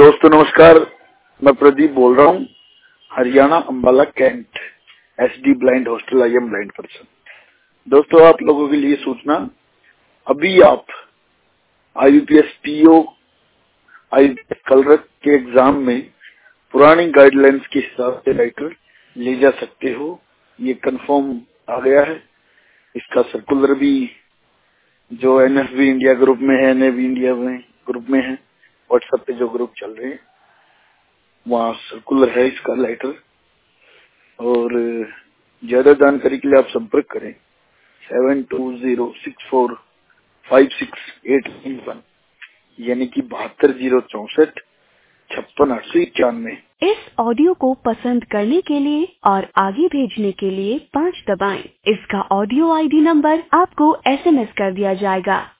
दोस्तों नमस्कार, मैं प्रदीप बोल रहा हूँ, Haryana Ambala cantt SD blind hostel. I am blind person. दोस्तों आप लोगों के लिए सूचना, अभी आप IBPS PO IBPS कलरक के एग्जाम में पुरानी गाइडलाइंस के हिसाब से राइटर ले जा सकते हो। ये कंफर्म आ गया है। इसका सर्कुलर भी जो NFB इंडिया ग्रुप में है, NAV इंडिया में ग्रुप में है, व्हाट्सएप पे जो ग्रुप चल रहे हैं वहाँ सर्कुलर है इसका लेटर। और ज्यादा जानकारी के लिए आप संपर्क करें 7206456891 यानी कि 7206465891। इस ऑडियो को पसंद करने के लिए और आगे भेजने के लिए 5 दबाएं। इसका ऑडियो ID नंबर आपको SMS कर दिया जाएगा।